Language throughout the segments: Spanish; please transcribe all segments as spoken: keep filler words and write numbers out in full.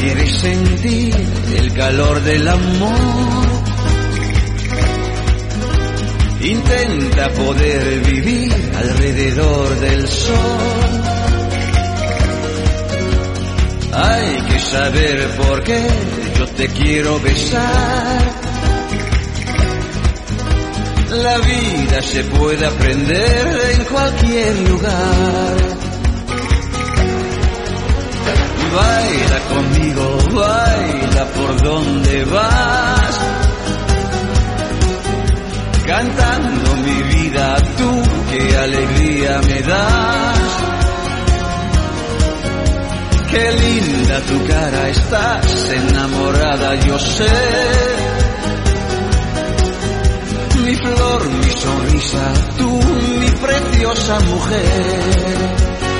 quieres sentir el calor del amor. Intenta poder vivir alrededor del sol. Hay que saber por qué yo te quiero besar. La vida se puede aprender en cualquier lugar. Baila conmigo, baila por donde vas, cantando mi vida, tú qué alegría me das. Qué linda tu cara, estás enamorada, yo sé. Mi flor, mi sonrisa, tú mi preciosa mujer.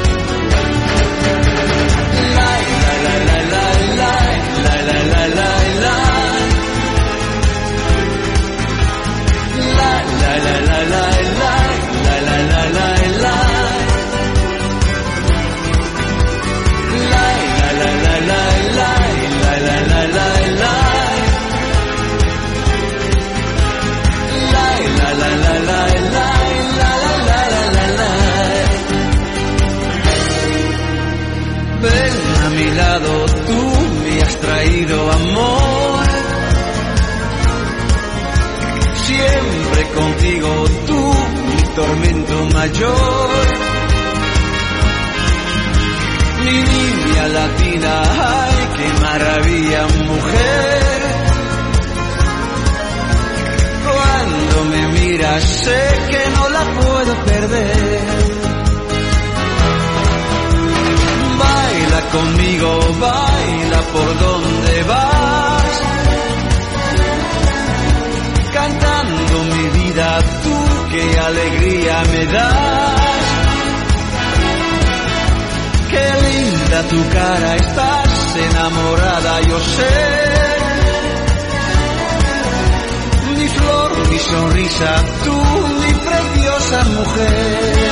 Ven a mi lado, tú me has traído amor. Siempre contigo, tú mi tormento mayor. Mi niña latina, ay, qué maravilla, mujer. Cuando me miras, sé que no la puedo perder. Baila conmigo, baila por donde vas, cantando mi vida, tú qué alegría me das. Qué linda tu cara, estás enamorada, yo sé. Mi flor, mi sonrisa, tú mi preciosa mujer.